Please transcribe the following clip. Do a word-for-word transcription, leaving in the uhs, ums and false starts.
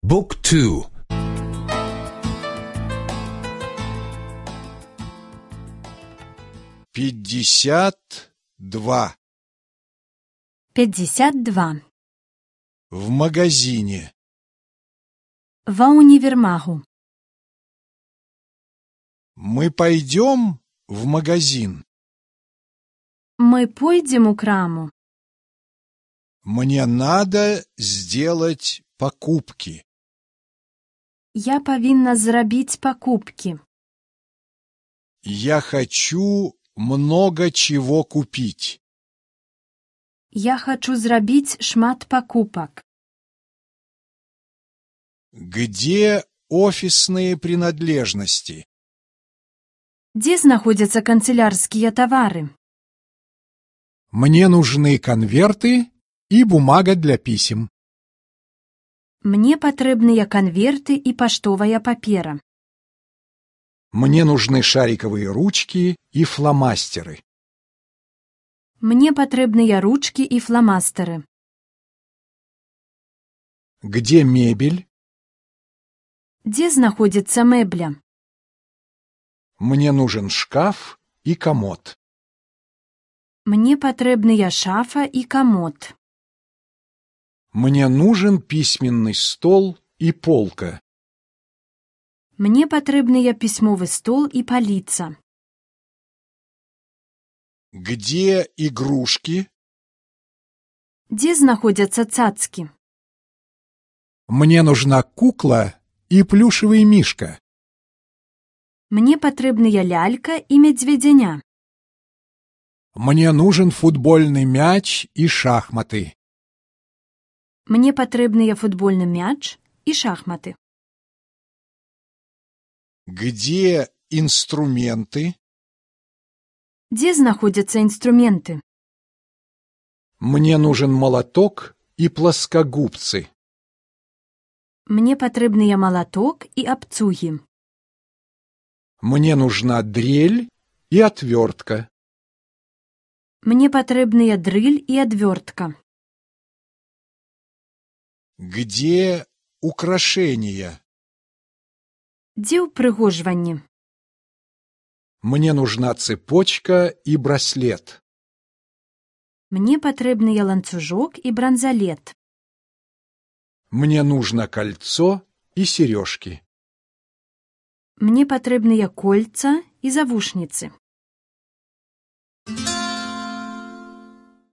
بوك تو. пятьдесят два. пятьдесят два. В магазине. Ва универмагу. Мы пойдем в магазин. Мы пойдем у краму. Мне надо сделать покупки. Я павінна зрабіць пакупкі. Я хочу много чего купить. Я хачу зрабіць шмат пакупак. Где офисные принадлежности? Дзе знаходзяцца канцелярскія тавары? Мне нужны конверты и бумага для писем. Мне патрэбныя канверты і паштовая папера. Мне нужны шариковые ручки и фломастеры. Мне патрэбныя ручкі і фламастары. Где мебель? Дзе знаходзіцца мэбля? Мне нужен шкаф и комод. Мне патрэбныя шафа і камод. Мне нужен письменный стол и полка. Мне патрэбныя пісьмовы стол і паліца. Где игрушки? Дзе знаходзяцца цацкі? Мне нужна кукла и плюшевый мишка. Мне патрэбныя лялька і мядзведзяня. Мне нужен футбольный мяч и шахматы. Мне патрэбныя футбольны мяч і шахматы. Где инструменты? Дзе знаходзяцца інструменты? Мне нужен молоток и плоскогубцы. Мне патрэбныя малаток і абцугі. Мне нужна дрель и отвертка. Мне патрэбныя дрыль і адвёртка. Где украшения? Дзе ўпрыгожванні? Мне нужна цепочка и браслет. Мне патрэбныя ланцужок і бранзалет. Мне нужно кольцо и сережки. Мне патрэбныя кольца і завушніцы.